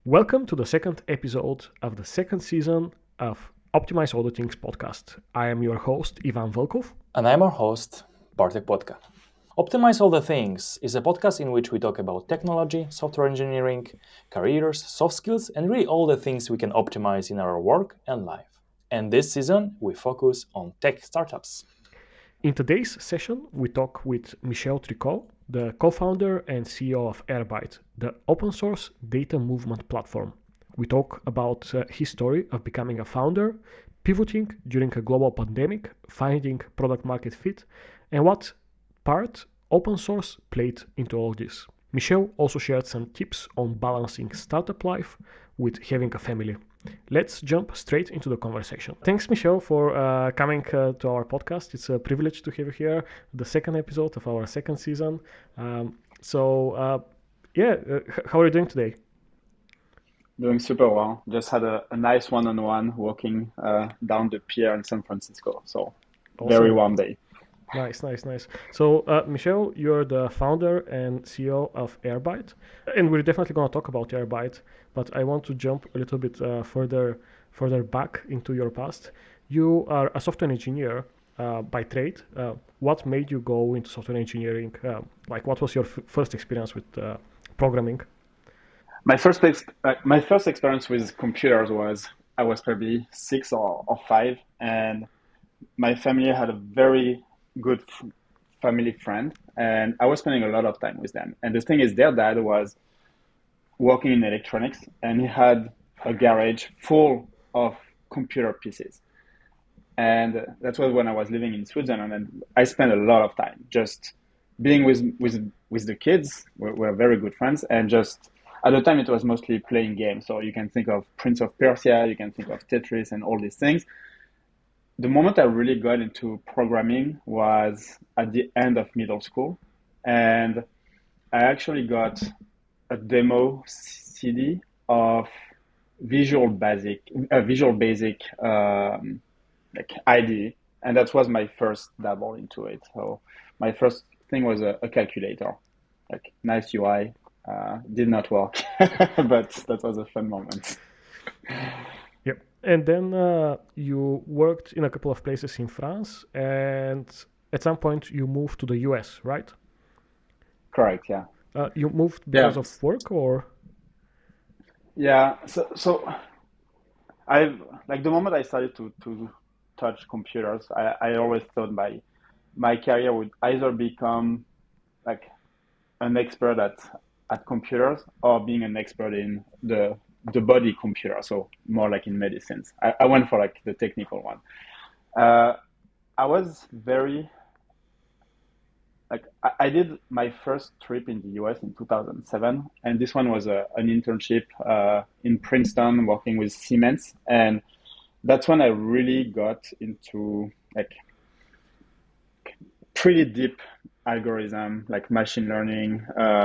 Welcome to the second episode of the second season of Optimize All the Things podcast. I am your host, Ivan Volkov. And I'm our host, Bartek Podka. Optimize All the Things is a podcast in which we talk about technology, software engineering, careers, soft skills, and really all the things we can optimize in our work and life. And this season, we focus on tech startups. In today's session, we talk with Michel Tricot, the co-founder and CEO of Airbyte, the open source data movement platform. We talk about his story of becoming a founder, pivoting during a global pandemic, finding product market fit, and what part open source played into all this. Michel also shared some tips on balancing startup life with having a family. Let's jump straight into the conversation. Thanks, Michel, for coming to our podcast. It's a privilege to have you here, the second episode of our second season. How are you doing today? Doing super well. Just had a nice one-on-one walking down the pier in San Francisco. So very Awesome. warm day. Nice. So, Michel, you're the founder and CEO of Airbyte, and we're definitely going to talk about Airbyte. But I want to jump a little bit further back into your past. You are a software engineer by trade. What made you go into software engineering? What was your first experience with programming? My first experience with computers was I was probably six or five, and my family had a very good family friend, and I was spending a lot of time with them. And the thing is, their dad was working in electronics, and he had a garage full of computer pieces. And that was when I was living in Switzerland, and I spent a lot of time just being with the kids. We're very good friends, and just at the time it was mostly playing games. So you can think of Prince of Persia, you can think of Tetris, and all these things. The moment I really got into programming was at the end of middle school, and I actually got a demo CD of Visual Basic like IDE, and that was my first dabble into it. So my first thing was a calculator, like nice UI. Did not work, but that was a fun moment. Yep. And then you worked in a couple of places in France, and at some point you moved to the US, right? Correct. Yeah. You moved Yeah. because of work, or? Yeah. So I've like the moment I started to touch computers, I always thought my career would either become like an expert at computers or being an expert in the body computer, so more like in medicines. I went for like the technical one. Uh, I was very like I did my first trip in the US in 2007, and this one was an internship in Princeton working with Siemens, and that's when I really got into like pretty deep algorithm, like machine learning,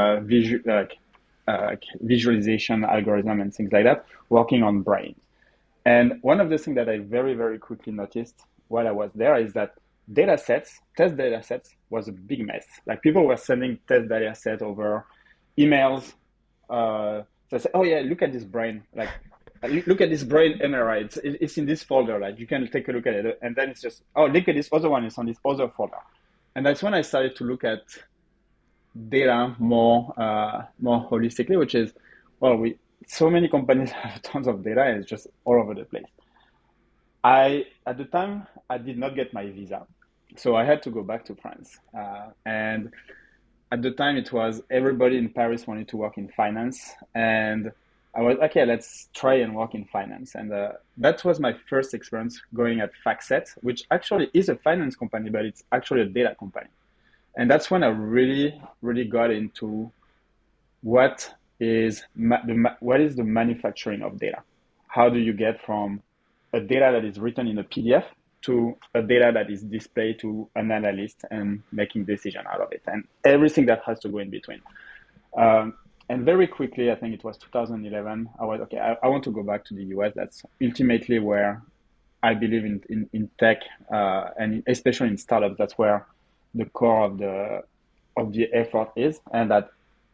like visualization algorithm and things like that, working on brains. And one of the things that I very, very quickly noticed while I was there is that test data sets was a big mess. Like people were sending test data set over emails. So I said, oh yeah, look at this brain. Like, look at this brain MRI. It's in this folder. Like you can take a look at it. And then it's just, oh, look at this other one. It's on this other folder. And that's when I started to look at data more holistically, which is, well, we so many companies have tons of data and it's just all over the place. At the time I did not get my visa, so I had to go back to France. And at the time it was everybody in Paris wanted to work in finance, and I was okay. Let's try and work in finance, and that was my first experience going at FactSet, which actually is a finance company, but it's actually a data company. And that's when I really, really got into what what is the manufacturing of data? How do you get from a data that is written in a PDF to a data that is displayed to an analyst and making decision out of it, and everything that has to go in between. Um, and very quickly, I think it was 2011, I was okay. I want to go back to the US. That's ultimately where I believe in tech, and especially in startups. That's where the core of the effort is, and that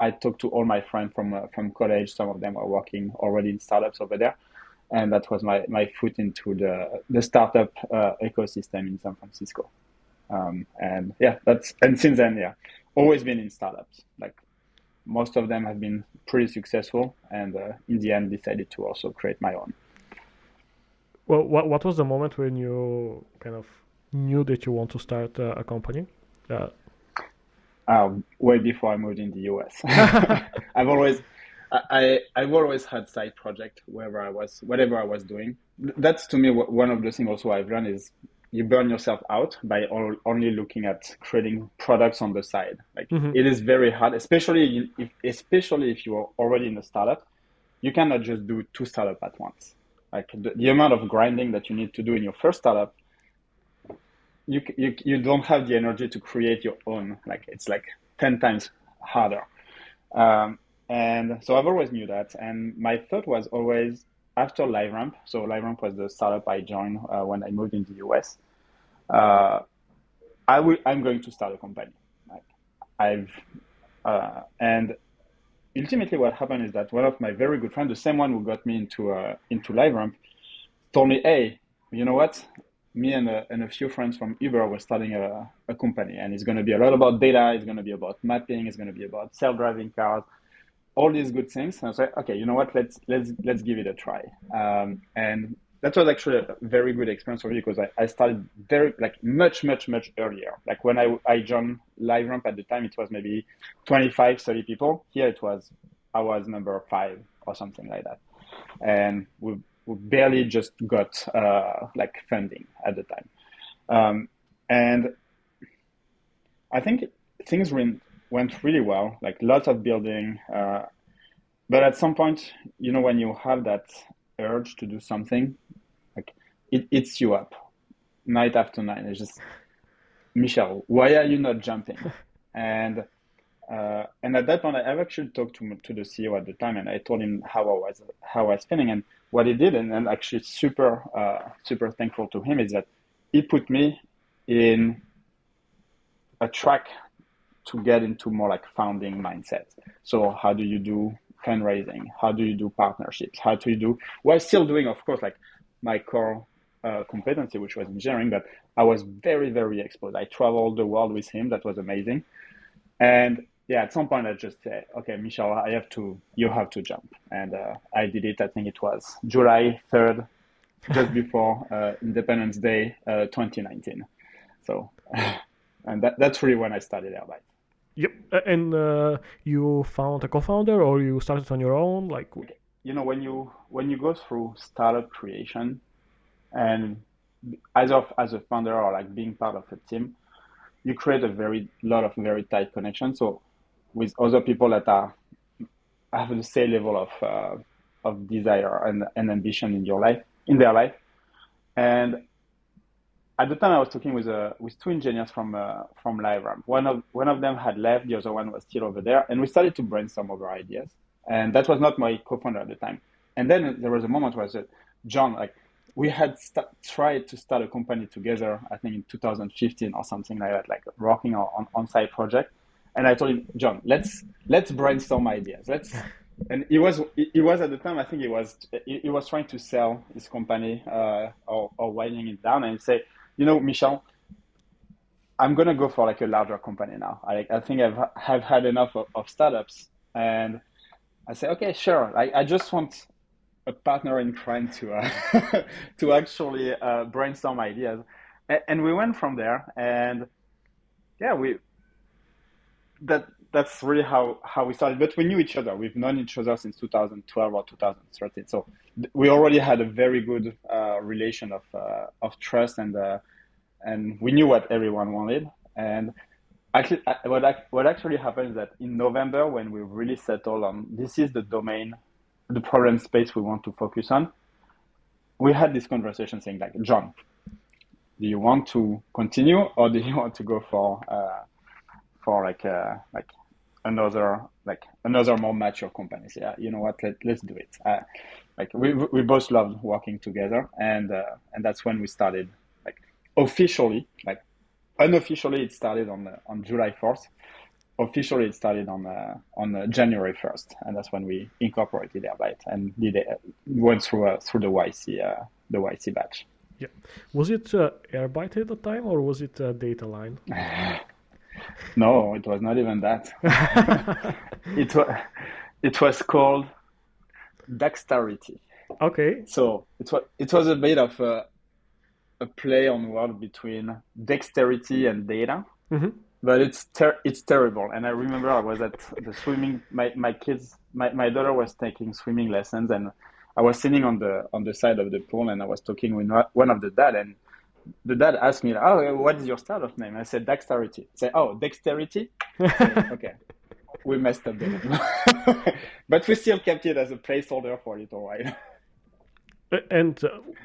I talked to all my friends from college. Some of them are working already in startups over there, and that was my foot into the startup ecosystem in San Francisco. And yeah, and since then, yeah, always been in startups. Like most of them have been pretty successful, and in the end, decided to also create my own. Well, what was the moment when you kind of knew that you want to start a company? Uh, Way before I moved in the US. I've always I've always had side project whatever I was doing. That's to me one of the things also I've learned is you burn yourself out by only looking at creating products on the side. Like mhm. it is very hard, especially if you are already in a startup. You cannot just do two startups at once. Like the amount of grinding that you need to do in your first startup, you don't have the energy to create your own. Like it's like 10 times harder. Um, and so I've always knew that. And my thought was always after LiveRamp. So LiveRamp was the startup I joined when I moved in the US. Uh, I'm going to start a company. Like I've and ultimately what happened is that one of my very good friends, the same one who got me into LiveRamp, told me, "Hey, you know what? Me and a few friends from Uber were starting a company, and it's going to be a lot about data. It's going to be about mapping. It's going to be about self-driving cars, all these good things." And I was like, "Okay, you know what? Let's give it a try." And that was actually a very good experience for me because I started very like much earlier. Like when I joined LiveRamp at the time, it was maybe 25, 30 people. Here I was number 5 or something like that, and we barely just got like funding at the time. And I think things went really well, like lots of building. But at some point, when you have that urge to do something, like it eats you up night after night. It's just, Michel, why are you not jumping? And at that point, I've actually talked to the CEO at the time, and I told him how I was feeling, and what he did, and actually super thankful to him, is that he put me in a track to get into more like founding mindset. So how do you do fundraising? How do you do partnerships? How do you do, while still doing, of course, like my core competency, which was engineering, but I was very, very exposed. I traveled the world with him. That was amazing. And yeah, at some point I just said, okay, Michel, you have to jump. And I did it. I think it was July 3rd, just before Independence Day, 2019. So, and that's really when I started Airbyte. Yep. And you found a co-founder, or you started on your own? Like, Okay. When you go through startup creation, and as a founder or like being part of a team, you create a very lot of very tight connections. So with other people that have the same level of desire and ambition in their life. And at the time, I was talking with two engineers from LiveRamp. One of them had left, the other one was still over there, and we started to brainstorm over ideas. And that was not my co-founder at the time. And then there was a moment where I said, John, like we had tried to start a company together, I think in 2015 or something like that, like working on side project. And I told him, John, let's brainstorm ideas. And he was at the time, I think he was trying to sell his company or winding it down, and he said, Michel, I'm gonna go for like a larger company now. I think have had enough of startups. And I said, okay, sure. I just want a partner in crime to to actually brainstorm ideas, and we went from there. And yeah, that's really how we started. But we knew each other. We've known each other since 2012 or 2013. So we already had a very good relation of trust, and we knew what everyone wanted. And actually, what actually happened is that in November, when we really settled on this is the domain, the problem space we want to focus on, we had this conversation saying like, John, do you want to continue, or do you want to go for another more mature company? So, yeah, you know what? Let's do it. Like we both loved working together, and that's when we started. Like officially, like unofficially, it started on July 4th. officially it started on January 1st, and that's when we incorporated Airbyte and went through the YC batch. Yeah. Was it Airbyte at the time, or was it Data Line? No, it was not even that. It was called Daxtarity. Okay. So it was a bit of a play on word between dexterity and data, but it's terrible. And I remember I was at the swimming. My daughter was taking swimming lessons, and I was sitting on the side of the pool, and I was talking with one of the dad, and the dad asked me, "Oh, what is your startup name?" I said, "Daxtarity." I said, "Oh, dexterity." Okay, we messed up the name, but we still kept it as a placeholder for a little while. And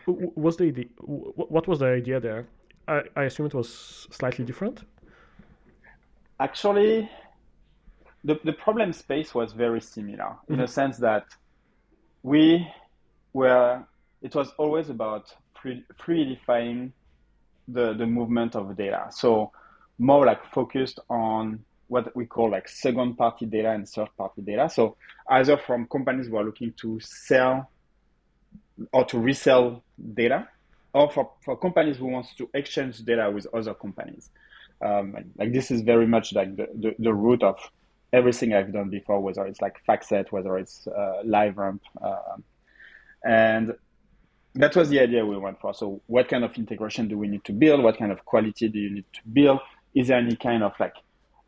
what was the idea there? I assume it was slightly different. Actually, the problem space was very similar in a sense that it was always about fluidifying the movement of data. So more like focused on what we call like second party data and third party data. So either from companies who are looking to sell or to resell data, or for companies who wants to exchange data with other companies. Like this is very much like the root of everything I've done before, whether it's like FactSet, whether it's LiveRamp, and that was the idea we went for. So what kind of integration do we need to build? What kind of quality do you need to build? Is there any kind of like,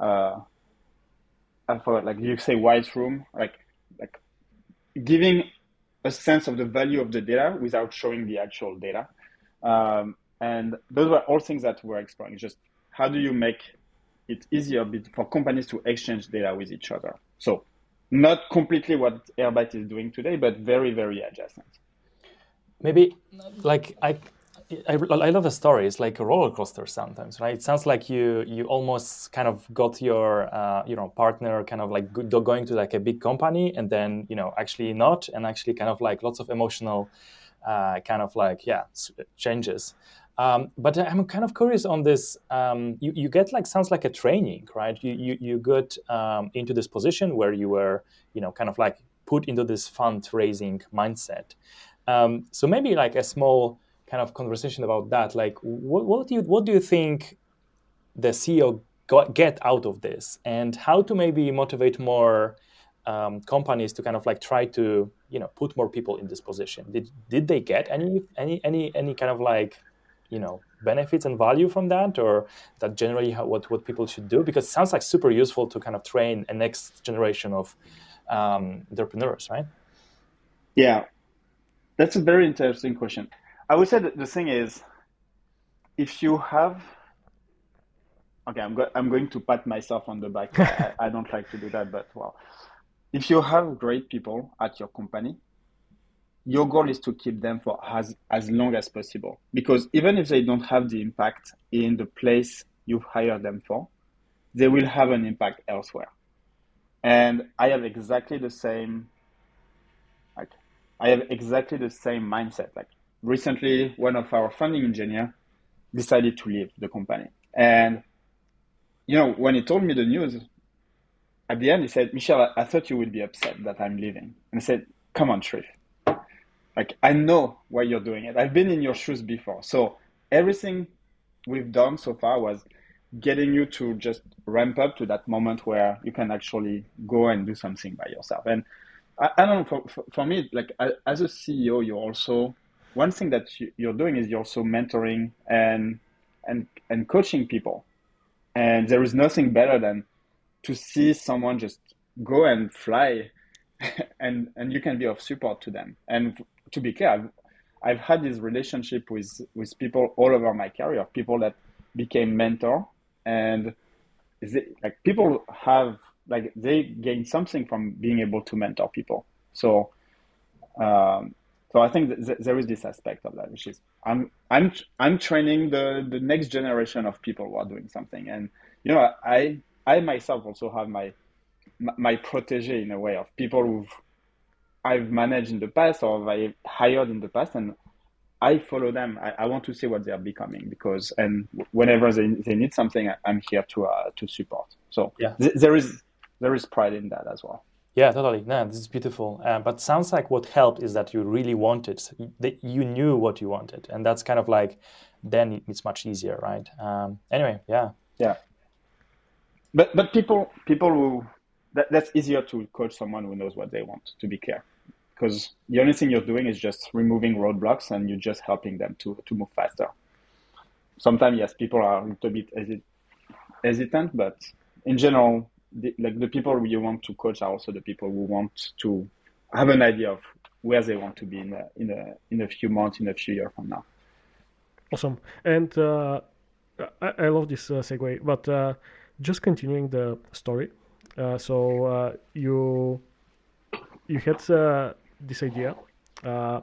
I thought like you say white room, like giving a sense of the value of the data without showing the actual data. And those were all things that we're exploring. Just how do you make it easier for companies to exchange data with each other? So not completely what Airbyte is doing today, but very, very adjacent. Maybe like I love the story. It's like a roller coaster sometimes, right? It sounds like you almost kind of got your partner kind of like going to like a big company, and then actually not, and actually kind of like lots of emotional kind of like changes. But I'm kind of curious on this. You get like sounds like a training, right? You got into this position where you were kind of like put into this fundraising mindset. So maybe like a small kind of conversation about that. Like, what do you think the CEO get out of this, and how to maybe motivate more companies to kind of like try to put more people in this position? Did they get any kind of like benefits and value from that, or that generally what people should do? Because it sounds like super useful to kind of train a next generation of entrepreneurs, right? Yeah. That's a very interesting question. I would say that the thing is, if you have, okay, I'm going to pat myself on the back. I don't like to do that, but well, if you have great people at your company, your goal is to keep them for as long as possible. Because even if they don't have the impact in the place you've hired them for, they will have an impact elsewhere. And I have exactly the same mindset. Like recently, one of our founding engineers decided to leave the company. And, when he told me the news, at the end, he said, "Michel, I thought you would be upset that I'm leaving." And I said, "Come on, Shrif. Like, I know why you're doing it. I've been in your shoes before. So everything we've done so far was getting you to just ramp up to that moment where you can actually go and do something by yourself." And I don't know, for me, like as a CEO, you're also, one thing that you're doing is you're also mentoring and coaching people. And there is nothing better than to see someone just go and fly and you can be of support to them. And to be clear, I've had this relationship with people all over my career, people that became mentor, and people have, like, they gain something from being able to mentor people. So, so I think there is this aspect of that, which is I'm training the next generation of people who are doing something, and I myself also have my protege in a way, of people I've managed in the past or I hired in the past, and I follow them. I want to see what they are becoming, and whenever they need something, I'm here to support. So Yeah. there is pride in that as well. Yeah, totally. No, this is beautiful. But sounds like what helped is that you really wanted, that you knew what you wanted, and that's kind of like, then it's much easier, right? Anyway, yeah. Yeah. But people who that's easier to coach someone who knows what they want, to be clear, because the only thing you're doing is just removing roadblocks and you're just helping them to move faster. Sometimes, yes, people are a little bit hesitant, but in general, the people you want to coach are also the people who want to have an idea of where they want to be in a few months, in a few years from now. Awesome. And I love this segue, but just continuing the story. So you had this idea. Uh,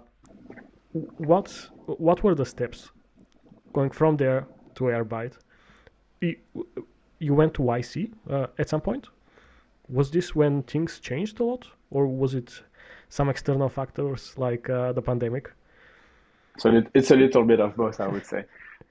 what were the steps going from there to Airbyte? You, you went to YC at some point. Was this when things changed a lot, or was it some external factors like the pandemic? So it's a little bit of both, I would say.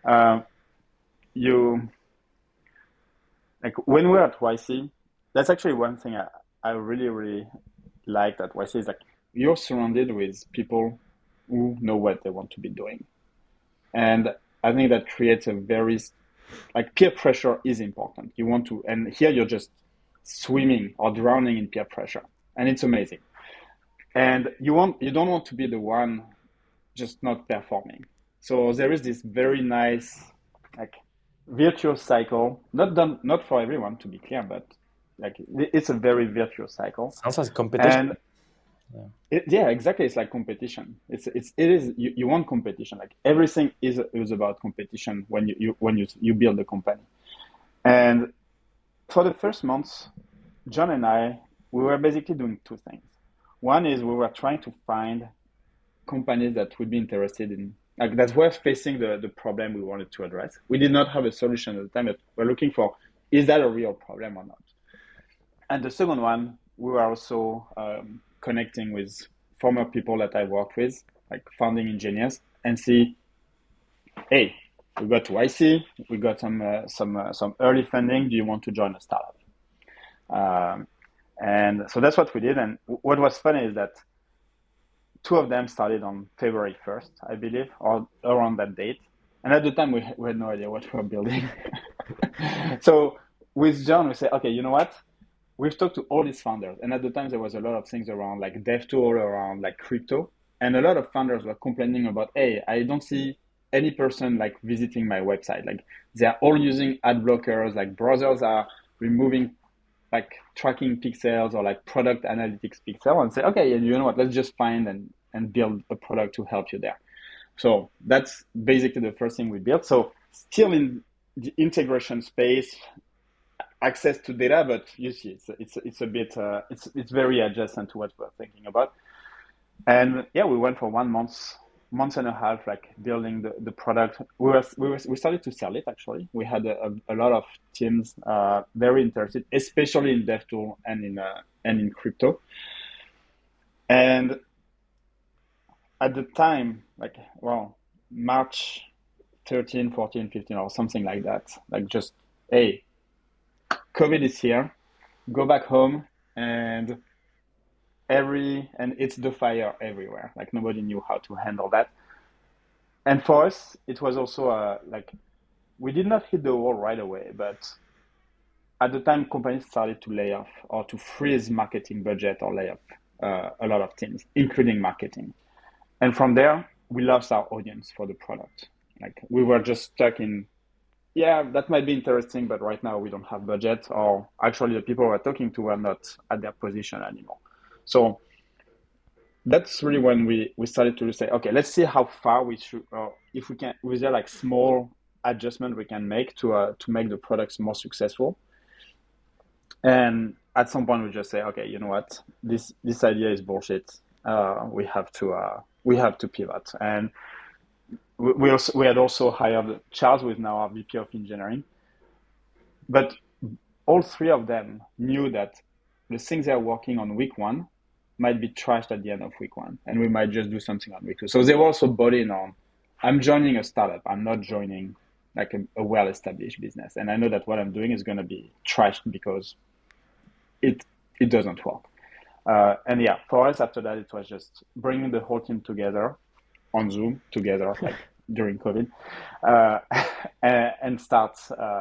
You like when we're at YC, that's actually one thing I really, really liked at YC is like you're surrounded with people who know what they want to be doing. And I think that creates a very like peer pressure is important. You want to, and here you're just swimming or drowning in peer pressure, and it's amazing. And you don't want to be the one just not performing. So there is this very nice like virtuous cycle. Not for everyone, to be clear, but like it's a very virtuous cycle. Sounds like competition. And yeah, exactly. It's like competition. You want competition. Like everything is about competition when you build a company. And for the first months, John and I, we were basically doing two things. One is we were trying to find companies that would be interested in like that were facing the problem we wanted to address. We did not have a solution at the time, but we're looking for is that a real problem or not? And the second one, we were also connecting with former people that I worked with, like founding engineers, and see, hey, we got YC, we got some early funding. Do you want to join a startup? And so that's what we did. And what was funny is that two of them started on February 1st, I believe, or around that date. And at the time, we had no idea what we were building. So with John, we said, okay, you know what? We've talked to all these founders. And at the time, there was a lot of things around like DevTool, around like crypto. And a lot of founders were complaining about, hey, I don't see any person like visiting my website. Like they're all using ad blockers, like browsers are removing like tracking pixels or like product analytics pixel and say, okay, you know what, let's just find and build a product to help you there. So that's basically the first thing we built. So still in the integration space, access to data, but you see, it's a bit, it's very adjacent to what we're thinking about. And yeah, we went for 1 month and a half, like building the product. We started to sell it actually. We had a lot of teams very interested, especially in DevTool and in crypto. And at the time, like March 13, 14, 15, or something like that. Like just, hey, COVID is here. Go back home and it's the fire everywhere. Like nobody knew how to handle that. And for us, it was also like we did not hit the wall right away, but at the time, companies started to lay off or to freeze marketing budget or lay off a lot of teams, including marketing. And from there, we lost our audience for the product. Like we were just stuck in, yeah, that might be interesting, but right now we don't have budget, or actually the people we're talking to are not at their position anymore. So that's really when we started to say, okay, let's see how far we should, or if we can, was there like small adjustment we can make to make the products more successful. And at some point we just say, okay, you know what, this idea is bullshit. We have to pivot. And we had also hired Charles, who is now our VP of engineering. But all three of them knew that the things they're working on week one might be trashed at the end of week one, and we might just do something on week two. So they were also bought in on, I'm joining a startup. I'm not joining like a well-established business. And I know that what I'm doing is going to be trashed because it doesn't work. And yeah, for us after that, it was just bringing the whole team together on Zoom together, like during COVID, and start,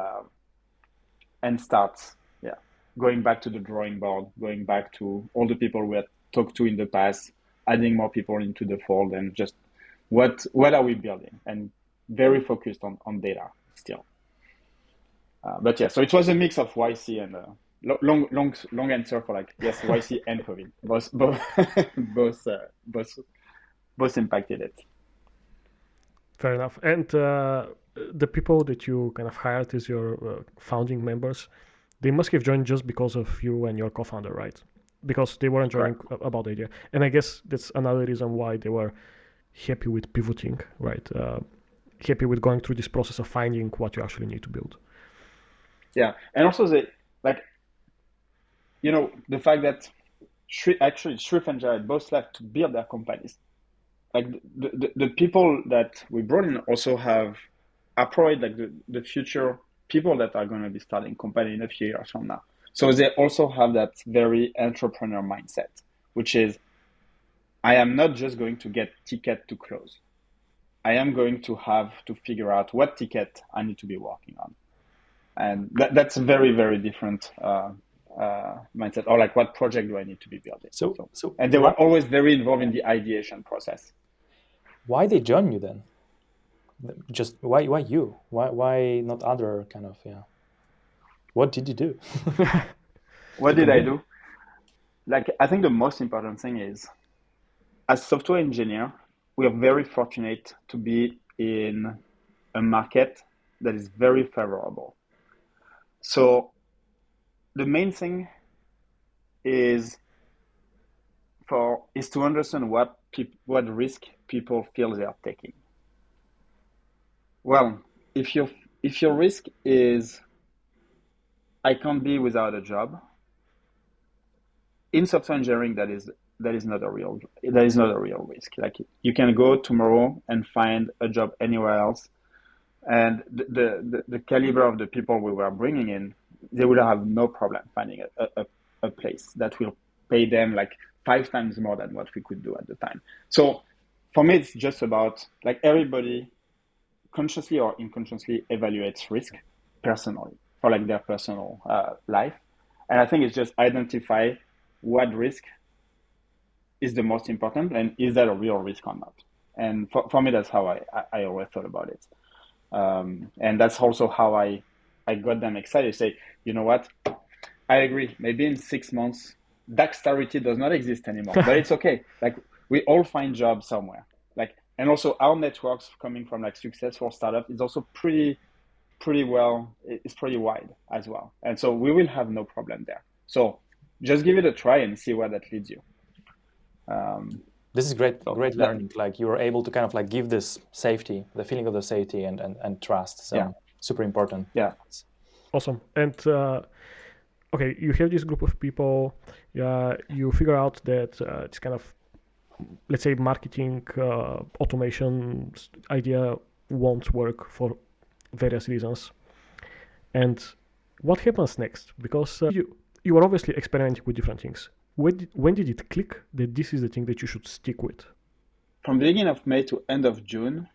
going back to the drawing board, going back to all the people we had talked to in the past, adding more people into the fold, and just what are we building, and very focused on data still. But yeah, so it was a mix of YC and long answer for like, yes, YC and COVID, both impacted it. Fair enough. And the people that you kind of hired as your founding members, they must have joined just because of you and your co-founder, right? Because they weren't joining about the idea. And I guess that's another reason why they were happy with pivoting, right? Happy with going through this process of finding what you actually need to build. Yeah, and also the fact that Shrif and Jared both left to build their companies. Like the people that we brought in also are probably like the future people that are going to be starting company in a few years from now. So they also have that very entrepreneur mindset, which is, I am not just going to get ticket to close. I am going to have to figure out what ticket I need to be working on. And that's a very, very different mindset, or like what project do I need to be building. And they were always very involved in the ideation process. Why they join you then? Just why you? Why not other kind of, What did you do? What did I do? Like, I think the most important thing is, as software engineer, we are very fortunate to be in a market that is very favorable. So the main thing is to understand what risk people feel they are taking. Well, if your risk is, I can't be without a job, in software engineering, that is not a real risk. Like, you can go tomorrow and find a job anywhere else, and the caliber of the people we were bringing in, they would have no problem finding a place that will pay them like 5 times more than what we could do at the time. So for me, it's just about, like, everybody consciously or unconsciously evaluates risk personally for like their personal life. And I think it's just identify what risk is the most important, and is that a real risk or not? And for me, that's how I always thought about it. And that's also how I got them excited. Say, you know what? I agree. Maybe in 6 months, Dexterity does not exist anymore, but it's okay. Like, we all find jobs somewhere. Like, and also our networks coming from like successful startups is also pretty well. It's pretty wide as well, and so we will have no problem there. So just give it a try and see where that leads you. This is great learning. Like, you were able to kind of like give this safety, the feeling of the safety and trust. So super important. Yeah. Awesome. And okay, you have this group of people. You figure out that it's kind of, let's say, marketing automation idea won't work for various reasons. And what happens next? Because you were obviously experimenting with different things. When did it click that this is the thing that you should stick with? From the beginning of May to end of June,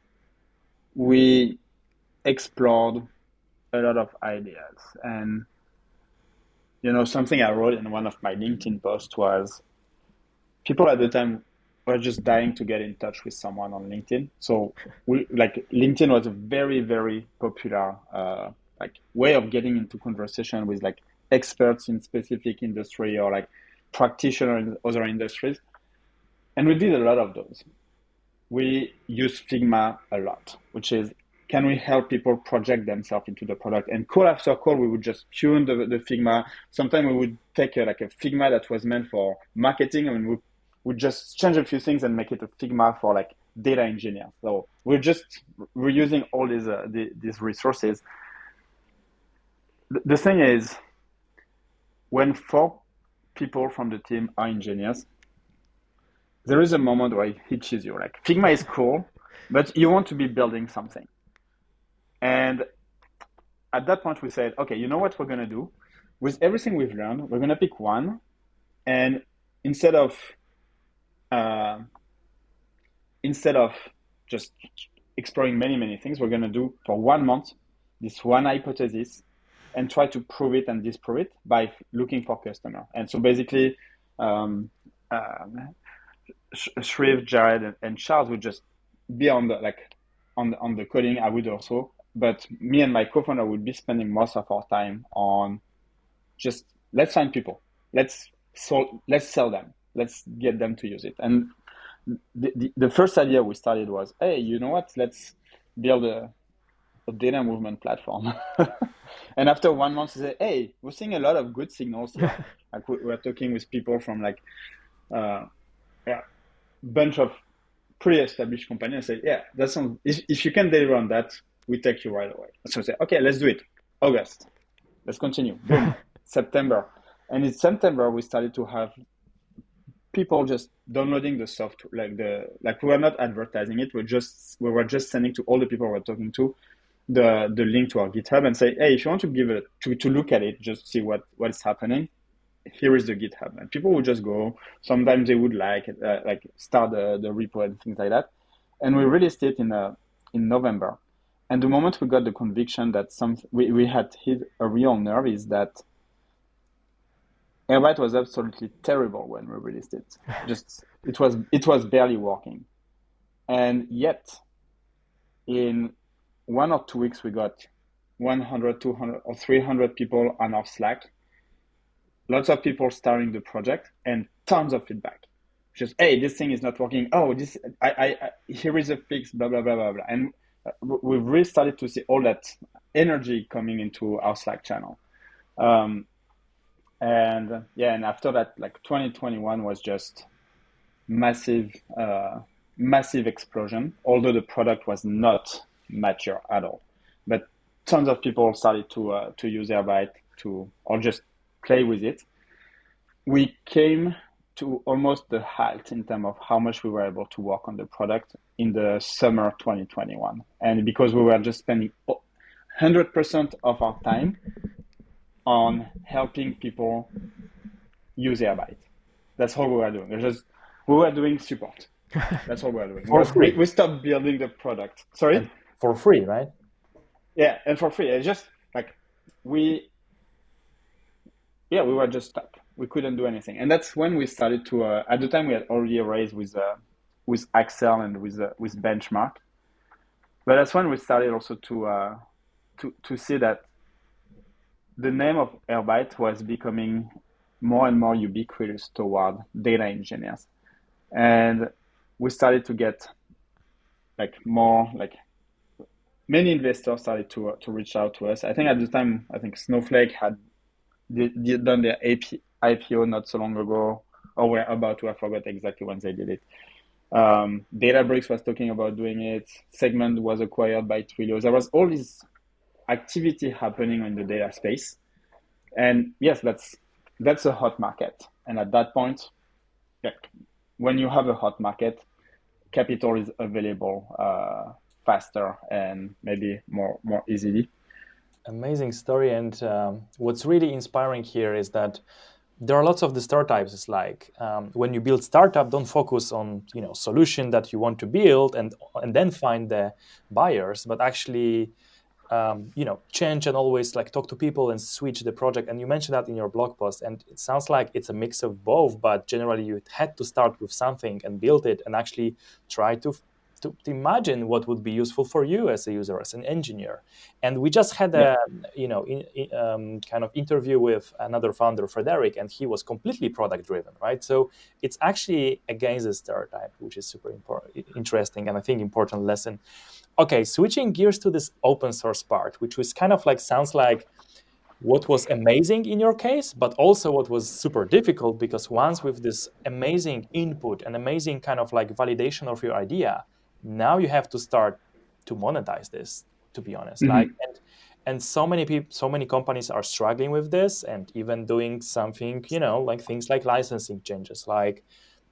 we explored a lot of ideas. And, something I wrote in one of my LinkedIn posts was, people at the time were just dying to get in touch with someone on LinkedIn. So LinkedIn was a very, very popular way of getting into conversation with like experts in specific industry or like practitioners in other industries. And we did a lot of those. We use Figma a lot, which is, can we help people project themselves into the product? And call after call, we would just tune the Figma. Sometimes we would take a Figma that was meant for marketing, and we would just change a few things and make it a Figma for like data engineers. So we're using all these resources. The thing is, when 4 people from the team are engineers, there is a moment where it hitches you. Like, Figma is cool, but you want to be building something. And at that point, we said, okay, you know what we're going to do? With everything we've learned, we're going to pick one. And instead of just exploring many, many things, we're going to do for 1 month this one hypothesis and try to prove it and disprove it by looking for customer. And so basically, Shriv, Jared, and Charles would just be on the coding. I would also, but me and my co-founder would be spending most of our time on just let's find people, let's sell them, let's get them to use it. And the first idea we started was, hey, you know what? Let's build a data movement platform. And after 1 month, we said, hey, we're seeing a lot of good signals here. Like we're talking with people from bunch of pre-established companies. I say, yeah, that sounds. If you can deliver on that, we take you right away. So I say, okay, let's do it. August, let's continue. Boom, September, and in September we started to have people just downloading the software. We were not advertising it. We were just sending to all the people we were talking to the link to our GitHub and say, hey, if you want to give it to look at it, just see what is happening. Here is the GitHub, and people would just go. Sometimes they would start the repo and things like that. And we released it in November. And the moment we got the conviction that we had hit a real nerve is that Airbyte was absolutely terrible when we released it. Just it was barely working, and yet in 1 or 2 weeks we got 100, 200, or 300 people on our Slack. Lots of people starting the project and tons of feedback. Just, hey, this thing is not working. Oh, this here is a fix. Blah blah blah blah blah. And we've really started to see all that energy coming into our Slack channel. And after that, 2021 was just massive explosion. Although the product was not mature at all, but tons of people started to use Airbyte or just play with it. We came to almost the halt in terms of how much we were able to work on the product in the summer 2021. And because we were just spending 100% of our time on helping people use Airbyte. That's all we were doing. We were doing support. That's all we were doing. For free. We stopped building the product. Sorry? And for free, right? Yeah, and for free. It's just we were just stuck. We couldn't do anything. And that's when we started to, at the time we had already raised with Axel and with Benchmark. But that's when we started also to see that the name of Airbyte was becoming more and more ubiquitous toward data engineers. And we started to get many investors started to reach out to us. I think at the time, Snowflake had done their IPO not so long ago, or were about to. I forgot exactly when they did it. Databricks was talking about doing it. Segment was acquired by Twilio. There was all this activity happening in the data space. And yes, that's a hot market. And at that point, when you have a hot market, capital is available faster and maybe more easily. Amazing story. And what's really inspiring here is that there are lots of the startups. It's like when you build startup, don't focus on solution that you want to build and then find the buyers, but actually change and always talk to people and switch the project. And you mentioned that in your blog post, and it sounds like it's a mix of both, but generally you had to start with something and build it and actually try to imagine what would be useful for you as a user, as an engineer. And we just had a kind of interview with another founder, Frederick, and he was completely product driven, right? So it's actually against the stereotype, which is super interesting and I think important lesson. Okay, switching gears to this open source part, which was kind of sounds like what was amazing in your case, but also what was super difficult, because once with this amazing input and amazing kind of validation of your idea, now you have to start to monetize this, to be honest. Mm-hmm. And so many people, so many companies are struggling with this and even doing something, things like licensing changes,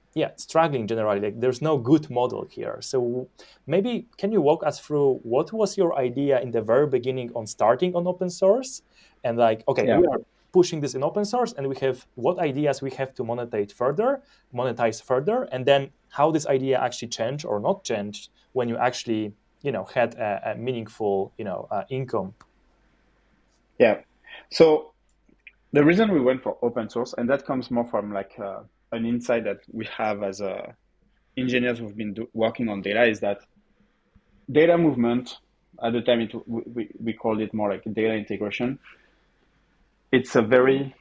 struggling generally. Like there's no good model here. So maybe can you walk us through what was your idea in the very beginning on starting on open source, and like, okay, Yeah. we are pushing this in open source, and we have what ideas we have to monetize further, and then how this idea actually changed or not changed when you actually had a meaningful income. Yeah. So the reason we went for open source, and that comes more from like an insight that we have as engineers who've been working on data, is that data movement, at the time we called it more like data integration. It's a very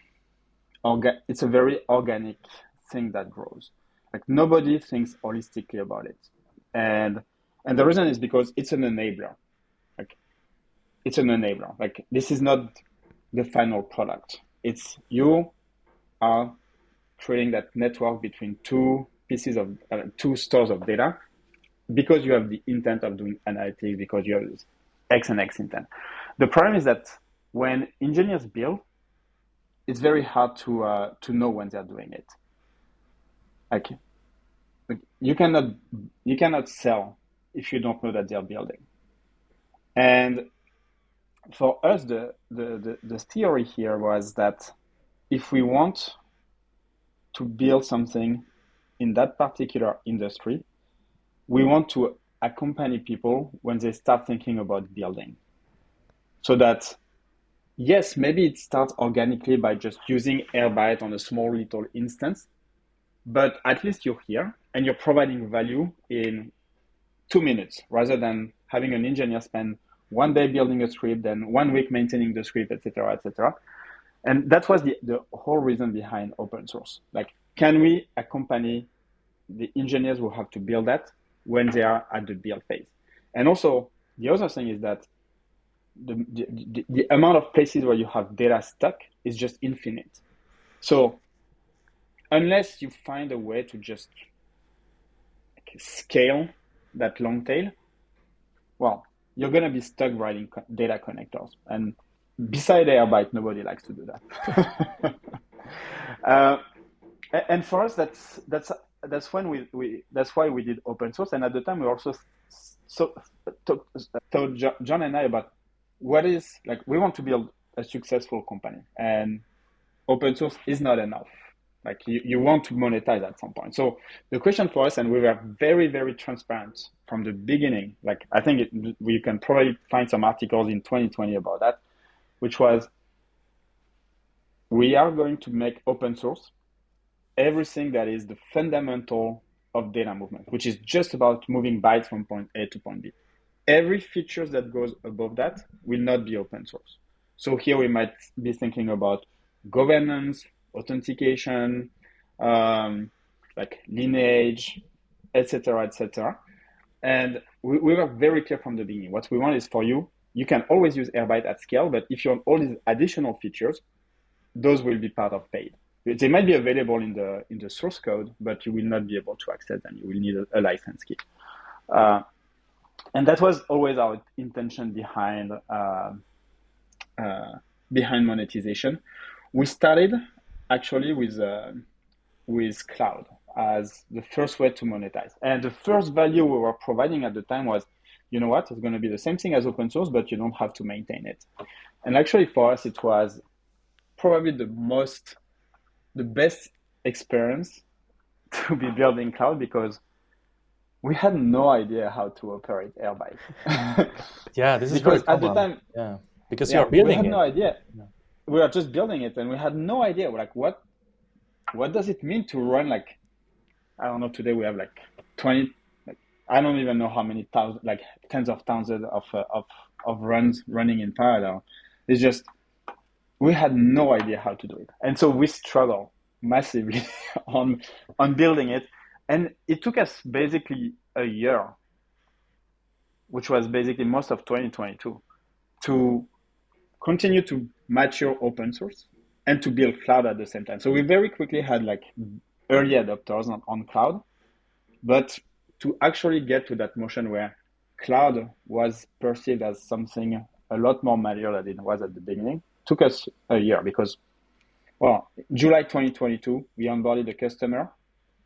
organic thing that grows. Like nobody thinks holistically about it, and the reason is because it's an enabler. Like it's an enabler. Like this is not the final product. It's you are creating that network between two stores of data, because you have the intent of doing analytics, because you have this X and X intent. The problem is that when engineers build, it's very hard to know when they're doing it. Like you cannot sell if you don't know that they're building. And for us, the theory here was that if we want to build something in that particular industry, we want to accompany people when they start thinking about building. So that, yes, maybe it starts organically by just using Airbyte on a small little instance, but at least you're here and you're providing value in 2 minutes, rather than having an engineer spend 1 day building a script, then 1 week maintaining the script, etc., etc. And that was the whole reason behind open source. Like, can we accompany the engineers who have to build that when they are at the build phase? And also, the other thing is that the amount of places where you have data stuck is just infinite. So unless you find a way to just scale that long tail, well, you're going to be stuck writing data connectors. And beside Airbyte, nobody likes to do that. And for us, that's when that's why we did open source. And at the time, we also told John and I about what is, like, we want to build a successful company, and open source is not enough. Like you want to monetize at some point. So the question for us, and we were very, very transparent from the beginning. Like I think we can probably find some articles in 2020 about that, which was, we are going to make open source everything that is the fundamental of data movement, which is just about moving bytes from point A to point B. Every feature that goes above that will not be open source. So here we might be thinking about governance, authentication, like lineage, etc., etc. And we were very clear from the beginning. What we want is for you can always use Airbyte at scale, but if you want all these additional features, those will be part of paid. They might be available in the source code, but you will not be able to access them. You will need a license key. And that was always our intention behind monetization. We started actually with cloud as the first way to monetize. And the first value we were providing at the time was, you know what, it's going to be the same thing as open source, but you don't have to maintain it. And actually for us, it was probably the best experience to be building cloud, because we had no idea how to operate Airbyte. Yeah, this is because very at the common. time, Yeah, because you are building we had it. no idea. Yeah. We are just building it, and we had no idea like what does it mean to run, like, I don't know, today we have like 20, like, I don't even know how many thousand, like tens of thousands of runs running in parallel. It's just, we had no idea how to do it. And so we struggled massively on building it. And it took us basically a year, which was basically most of 2022, to continue to mature open source and to build cloud at the same time. So we very quickly had like early adopters on cloud, but to actually get to that motion where cloud was perceived as something a lot more mature than it was at the beginning took us a year, because, well, July 2022, we onboarded a customer.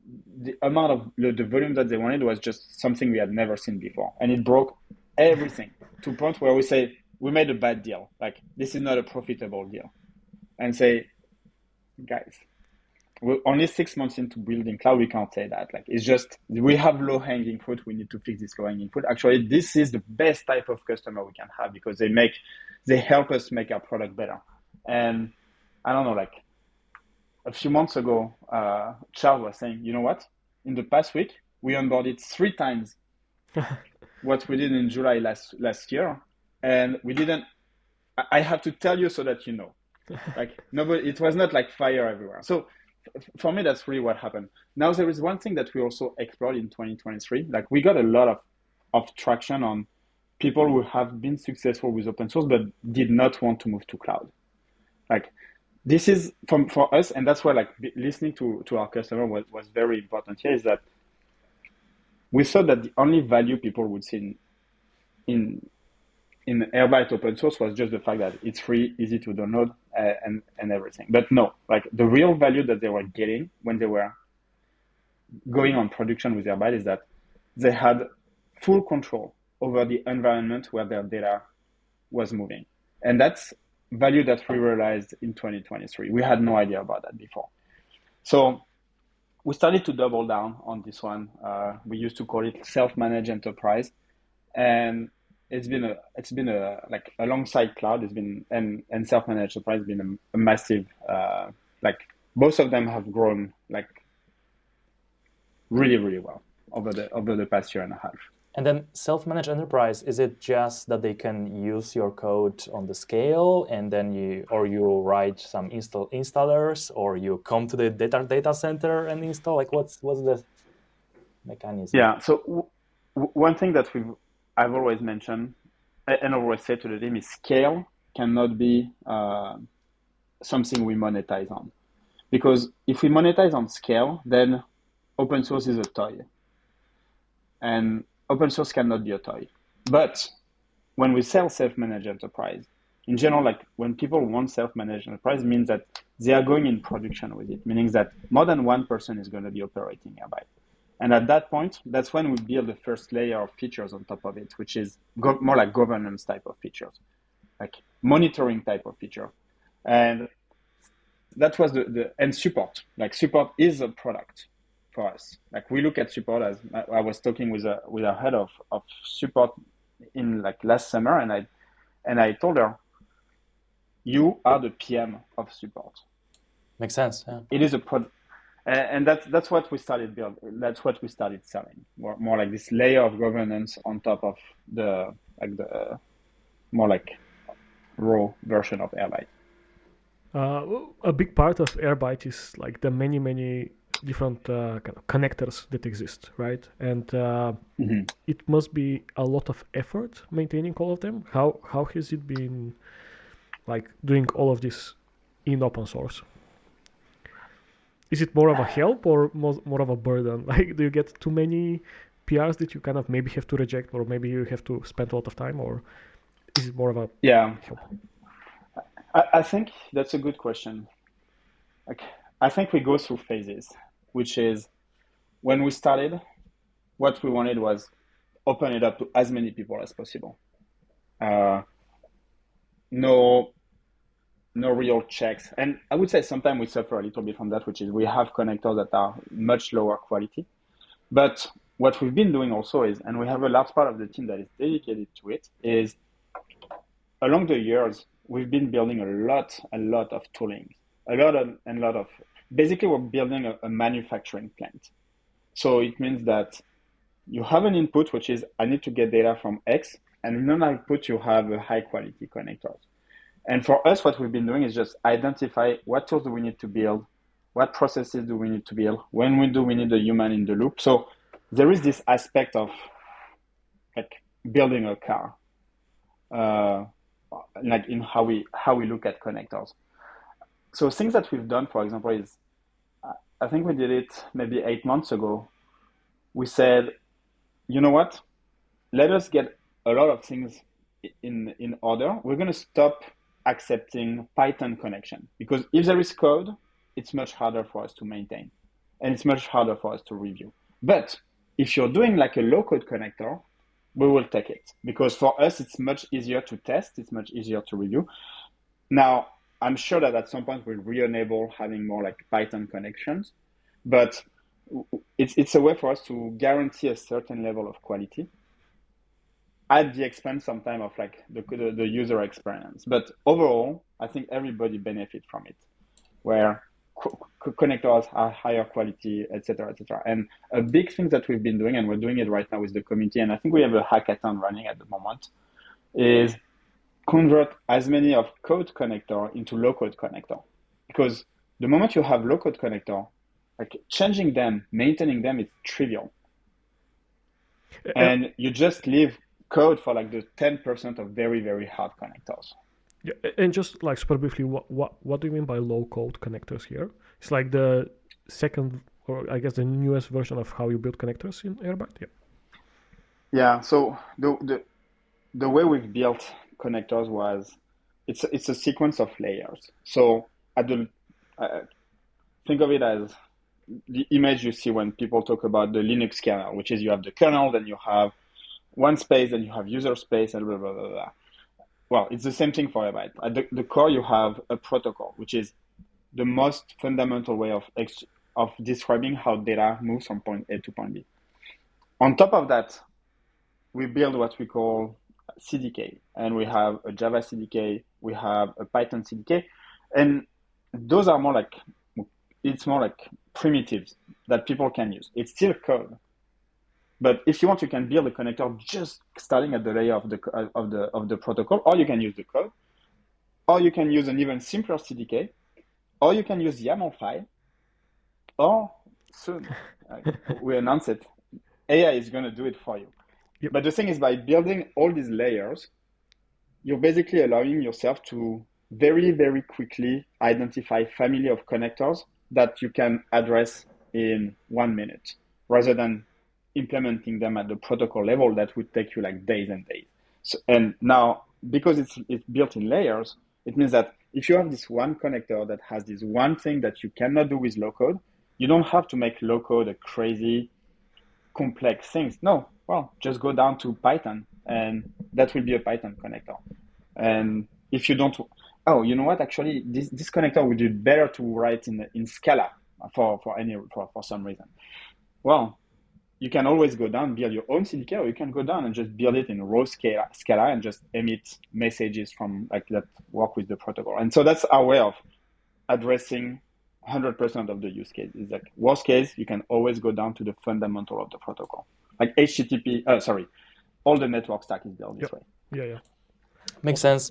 the amount of the volume that they wanted was just something we had never seen before, and it broke everything to a point where we say we made a bad deal. Like, this is not a profitable deal, and say, guys, we're only 6 months into building cloud. We can't say that. Like, it's just we have low hanging fruit. We need to fix this low hanging fruit. Actually, this is the best type of customer we can have because they help us make our product better. And I don't know, like a few months ago, Charles was saying, you know what? In the past week, we onboarded 3 times what we did in July last year, and we didn't. I have to tell you so that you know, like nobody. It was not like fire everywhere. So for me, that's really what happened. Now there is one thing that we also explored in 2023. Like, we got a lot of traction on people who have been successful with open source but did not want to move to cloud. Like, this is for us, and that's why like listening to our customer was very important here, is that we thought that the only value people would see in Airbyte open source was just the fact that it's free, easy to download, and everything. But no, like the real value that they were getting when they were going on production with Airbyte is that they had full control over the environment where their data was moving. And that's value that we realized in 2023. We had no idea about that before. So we started to double down on this one. We used to call it self-managed enterprise. And it's been like alongside cloud, it's been and self-managed enterprise has been a massive like both of them have grown like really, really well over the past year and a half. And then self-managed enterprise, is it just that they can use your code on the scale and then you write some installers, or you come to the data center and install? Like, what's the mechanism? Yeah, so one thing that I've always mentioned and always say to the team is scale cannot be something we monetize on. Because if we monetize on scale, then open source is a toy. And open source cannot be a toy. But when we sell self-managed enterprise, in general, like when people want self-managed enterprise, it means that they are going in production with it, meaning that more than one person is going to be operating Airbyte. And at that point, that's when we build the first layer of features on top of it, which is more like governance type of features, like monitoring type of feature. And that was and support. Like, support is a product for us. Like, we look at support as, I was talking with a head of support in like last summer, and I told her, you are the PM of support. Makes sense. Yeah. It is a product. And that's what we started building. That's what we started selling. More like this layer of governance on top of the more like raw version of Airbyte. A big part of Airbyte is like the many different kind of connectors that exist, right? And it must be a lot of effort maintaining all of them. How has it been like doing all of this in open source? Is it more of a help or more of a burden? Like, do you get too many PRs that you kind of maybe have to reject, or maybe you have to spend a lot of time, or is it more of a help? I think that's a good question. Like, I think we go through phases, which is when we started, what we wanted was open it up to as many people as possible. No real checks. And I would say sometimes we suffer a little bit from that, which is we have connectors that are much lower quality. But what we've been doing also is, and we have a large part of the team that is dedicated to it, is along the years, we've been building a lot of tooling, a lot of, basically we're building a manufacturing plant. So it means that you have an input, which is, I need to get data from X, and in an output, you have a high quality connectors. And for us, what we've been doing is just identify what tools do we need to build, what processes do we need to build, when we need a human in the loop. So there is this aspect of like building a car, like in how we look at connectors. So things that we've done, for example, is I think we did it maybe 8 months ago. We said, you know what? Let us get a lot of things in order. We're going to stop accepting Python connection, because if there is code, it's much harder for us to maintain. and it's much harder for us to review. But if you're doing like a low-code connector, we will take it because for us, it's much easier to test. It's much easier to review. Now, I'm sure that at some point we'll re-enable having more like Python connections, but it's a way for us to guarantee a certain level of quality at the expense sometimes of like the user experience. But overall, I think everybody benefit from it, where connectors are higher quality, etc., etc. And a big thing that we've been doing, and we're doing it right now with the community, and I think we have a hackathon running at the moment, is convert as many of code connector into low code connector. Because the moment you have low code connector, like changing them, maintaining them is trivial. And you just leave code for like the 10% of very, very hard connectors. Yeah, and just like super briefly, what do you mean by low code connectors here? It's like the second, or I guess the newest version of how you build connectors in Airbyte. Yeah. Yeah. So the way we've built connectors was it's a sequence of layers. So at the think of it as the image you see when people talk about the Linux kernel, which is you have the kernel, then you have one space, then you have user space, and blah blah blah blah. Well, it's the same thing for Airbyte. At the core, you have a protocol, which is the most fundamental way of describing how data moves from point A to point B. On top of that, we build what we call CDK, and we have a Java CDK, we have a Python CDK, and those are it's more like primitives that people can use. It's still code, but if you want, you can build a connector just starting at the layer of the protocol, or you can use the code, or you can use an even simpler CDK, or you can use YAML file, or soon we announce it, AI is going to do it for you. Yep. But the thing is, by building all these layers, you're basically allowing yourself to very, very quickly identify family of connectors that you can address in 1 minute, rather than implementing them at the protocol level that would take you like days and days. So, and now, because it's built in layers, it means that if you have this one connector that has this one thing that you cannot do with low code, you don't have to make low code a crazy complex things. No, well, just go down to Python and that will be a Python connector. And if you don't, oh, you know what? Actually, this connector would be better to write in Scala for some reason. Well, you can always go down, build your own CDK, or you can go down and just build it in raw Scala and just emit messages from like that work with the protocol. And so that's our way of addressing 100% of the use case. Is like worst case, you can always go down to the fundamental of the protocol. Like all the network stack is built this way. Yeah. Makes sense.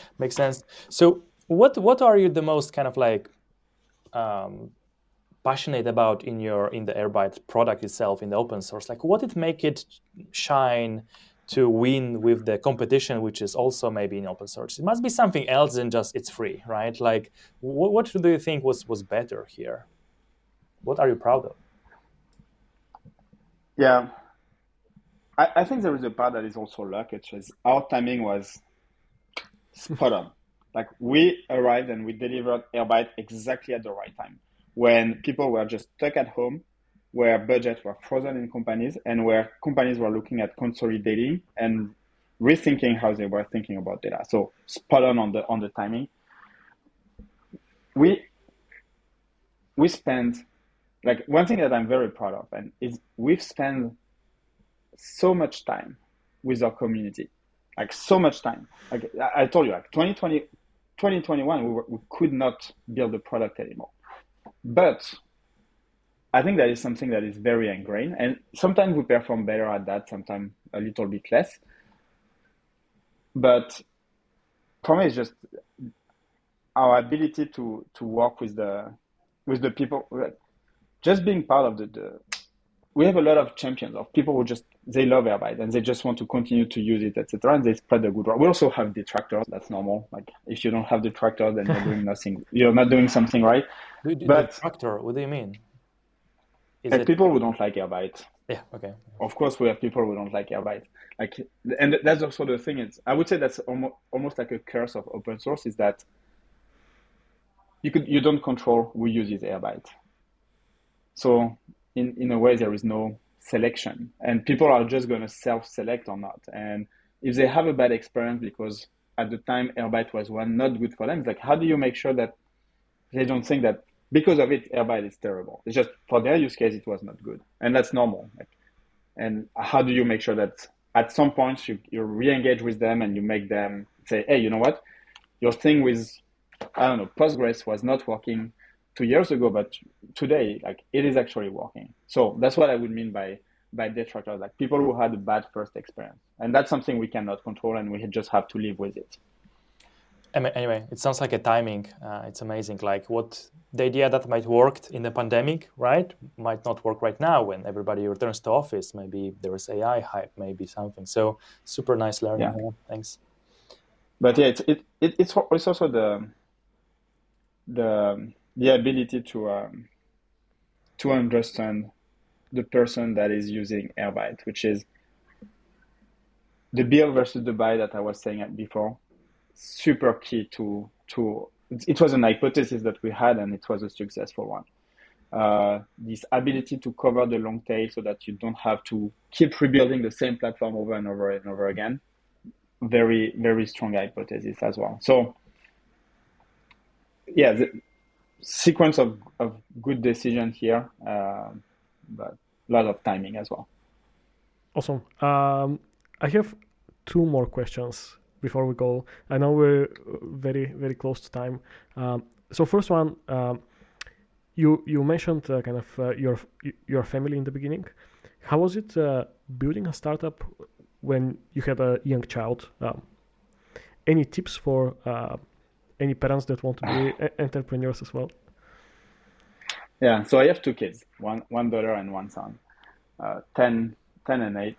So what are you the most kind of like passionate about in the Airbyte product itself, in the open source? Like what did make it shine to win with the competition, which is also maybe in open source? It must be something else than just it's free, right? Like what do you think was better here? What are you proud of? Yeah, I think there is a part that is also luck. It's just our timing was spot on. Like we arrived and we delivered Airbyte exactly at the right time, when people were just stuck at home, where budgets were frozen in companies, and where companies were looking at consolidating and rethinking how they were thinking about data. So spot on the timing. We spent, like, one thing that I'm very proud of, and is we've spent so much time with our community, like so much time. Like I told you, like 2021, we could not build the product anymore. But I think that is something that is very ingrained, and sometimes we perform better at that, sometimes a little bit less. But for me, it's just our ability to work with the people, just being part of the. We have a lot of champions of people who they love Airbyte and they just want to continue to use it, etc. And they spread the good word. We also have detractors. That's normal. Like if you don't have detractors, then you're doing nothing. You're not doing something right. But detractor, what do you mean? People who don't like Airbyte. Yeah. Okay. Of course, we have people who don't like Airbyte. Like, and that's also the thing. I would say that's almost like a curse of open source, is that you don't control who uses Airbyte. So in a way, there is no selection, and people are just going to self-select or not. And if they have a bad experience because at the time Airbyte was one not good for them, it's like, how do you make sure that they don't think that because of it Airbyte is terrible? It's just for their use case it was not good, and that's normal. Like, and how do you make sure that at some point you re-engage with them and you make them say, hey, you know what, your thing with, I don't know, Postgres was not working 2 years ago, but today, like, it is actually working. So that's what I would mean by detractors, like people who had a bad first experience. And that's something we cannot control, and we just have to live with it. Anyway, it sounds like a timing. It's amazing. Like what the idea that might worked in the pandemic, right, might not work right now when everybody returns to office. Maybe there is AI hype, maybe something. So super nice learning. Yeah. Thanks. But yeah, it's also the ability to understand the person that is using Airbyte, which is the build versus the buy that I was saying before. Super key to it was an hypothesis that we had, and it was a successful one. This ability to cover the long tail so that you don't have to keep rebuilding the same platform over and over and over again. Very, very strong hypothesis as well. So yeah, the sequence of good decision here, but a lot of timing as well. Awesome. I have two more questions before we go. I know we're very, very close to time. So first one, you mentioned kind of your family in the beginning. How was it building a startup when you had a young child? Any tips for any parents that want to be entrepreneurs as well? Yeah, so I have two kids, one daughter and one son, 10 and 8.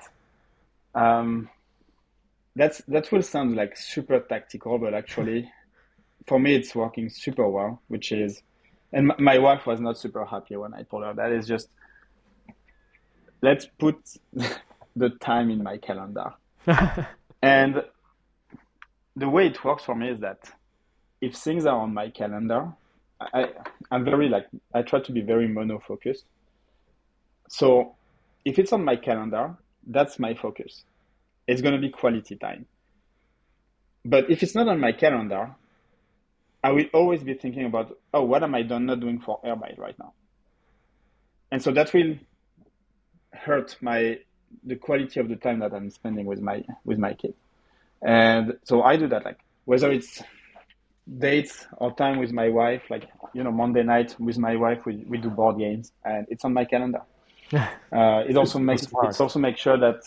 That will sound like super tactical, but actually, for me, it's working super well, which is, and my wife was not super happy when I told her that. Is just, let's put the time in my calendar. And the way it works for me is that if things are on my calendar, I'm very like, I try to be very mono-focused. So if it's on my calendar, that's my focus. It's going to be quality time. But if it's not on my calendar, I will always be thinking about, oh, what am I not doing for Airbyte right now? And so that will hurt the quality of the time that I'm spending with my kid. And so I do that, like whether it's dates or time with my wife, like, Monday night with my wife, we do board games, and it's on my calendar. It also makes sure that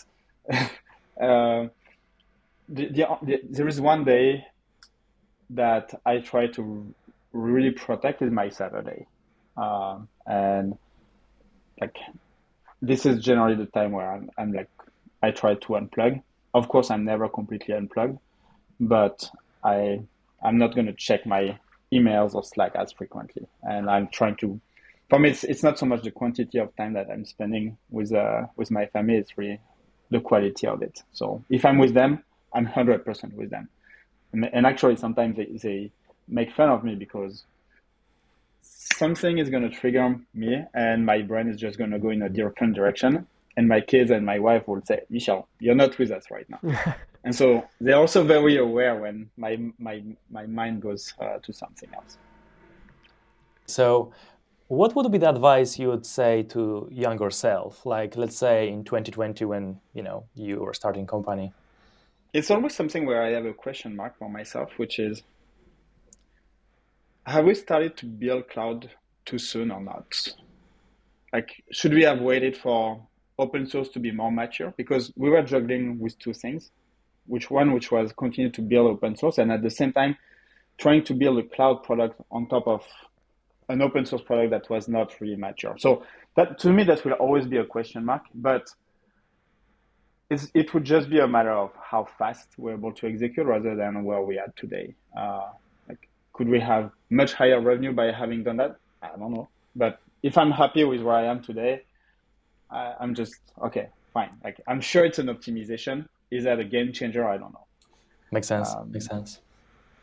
there is one day that I try to really protect is my Saturday, and like this is generally the time where I'm like, I try to unplug. Of course, I'm never completely unplugged, but I'm not going to check my emails or Slack as frequently, and I'm trying to. For me, it's not so much the quantity of time that I'm spending with my family; it's really the quality of it. So if I'm with them, I'm 100% with them. And actually, sometimes they make fun of me because something is going to trigger me, and my brain is just going to go in a different direction. And my kids and my wife will say, "Michel, you're not with us right now." And so they're also very aware when my mind goes to something else. So what would be the advice you would say to younger self? Like, let's say in 2020 when, you were starting company. It's always something where I have a question mark for myself, which is, have we started to build cloud too soon or not? Like, should we have waited for open source to be more mature? Because we were juggling with two things, which was continue to build open source, and at the same time trying to build a cloud product on top of an open source product that was not really mature. So that, to me, that will always be a question mark, but it would just be a matter of how fast we're able to execute rather than where we are today. Like, could we have much higher revenue by having done that? I don't know. But if I'm happy with where I am today, I'm just, okay, fine. Like, I'm sure it's an optimization. Is that a game changer? I don't know. Makes sense. Makes sense.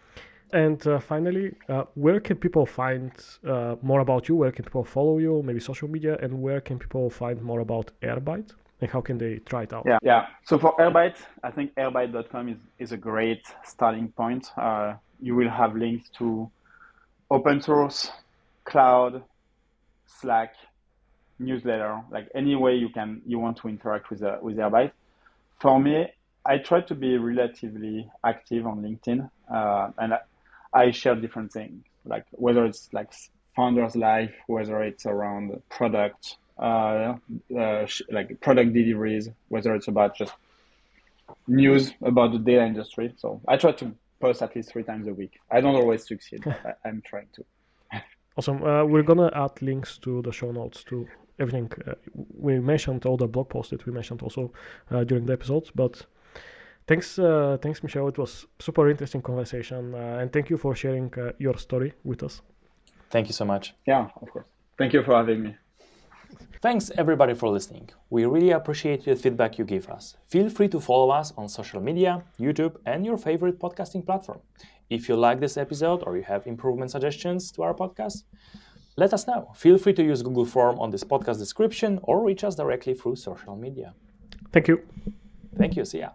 And finally, where can people find more about you? Where can people follow you? Maybe social media, and where can people find more about Airbyte? And how can they try it out? Yeah. So for Airbyte, I think airbyte.com is a great starting point. You will have links to open source, cloud, Slack, newsletter, like any way you want to interact with Airbyte. For me, I try to be relatively active on LinkedIn, and I share different things, like whether it's like founder's life, whether it's around product, like product deliveries, whether it's about just news about the data industry. So I try to post at least 3 times a week. I don't always succeed, but I'm trying to. Awesome. We're gonna add links to the show notes to everything we mentioned, all the blog posts that we mentioned also during the episodes. But thanks, Michel. It was super interesting conversation, and thank you for sharing your story with us. Thank you so much. Yeah, of course. Thank you for having me. Thanks everybody for listening. We really appreciate the feedback you give us. Feel free to follow us on social media, YouTube, and your favorite podcasting platform. If you like this episode or you have improvement suggestions to our podcast, let us know. Feel free to use Google form on this podcast description or reach us directly through social media. Thank you. Thank you. See ya.